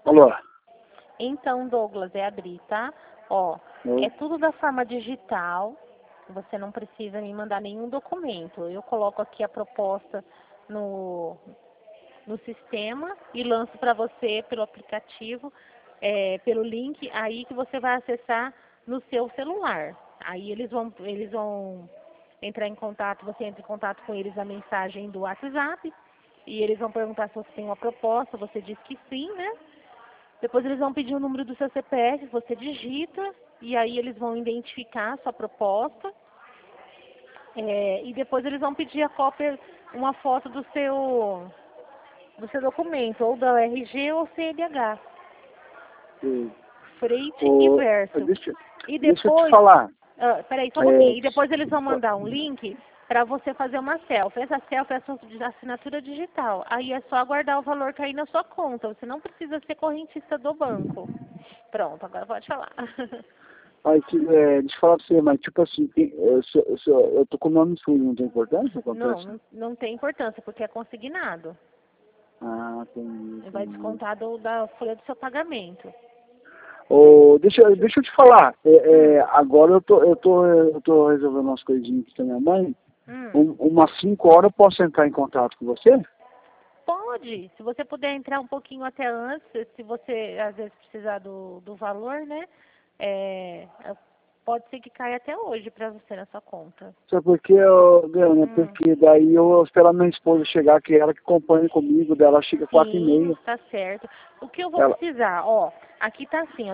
Alô? Então, Douglas, é abrir, tá? Ó, Oi. é tudo da forma digital. Você não precisa me mandar nenhum documento. Eu coloco aqui a proposta no sistema e lanço para você pelo aplicativo, pelo link aí que você vai acessar no seu celular. Aí eles vão entrar em contato, você entra em contato com eles na mensagem do WhatsApp e eles vão perguntar se você tem uma proposta, você diz que sim, né? Depois eles vão pedir o número do seu CPF, você digita e aí eles vão identificar a sua proposta. E depois eles vão pedir a cópia, uma foto do seu documento, ou da RG ou CNH. Sim. Frente e verso. E Deixa eu te depois, falar. peraí, só um pouquinho. E depois eles vão mandar um link para você fazer uma selfie. Essa selfie é a sua assinatura digital. Aí é só aguardar o valor cair na sua conta. Você não precisa ser correntista do banco. Pronto, agora pode falar. Deixa eu falar pra você, mas tipo assim, eu tô com o nome sujo, não tem importância? Não tem importância, porque é consignado. Ah, entendi. Vai descontar da folha do seu pagamento. Deixa eu te falar. Agora eu tô resolvendo umas coisinhas aqui com a minha mãe. Umas 5 horas eu posso entrar em contato com você? Pode. Se você puder entrar um pouquinho até antes, se você às vezes precisar do valor, né? Pode ser que caia até hoje para você na sua conta. Só porque, porque daí eu vou esperar minha esposa chegar, que é ela que acompanha comigo, dela chega 4h30. Tá certo. O que eu vou precisar, ó, aqui tá assim, ó.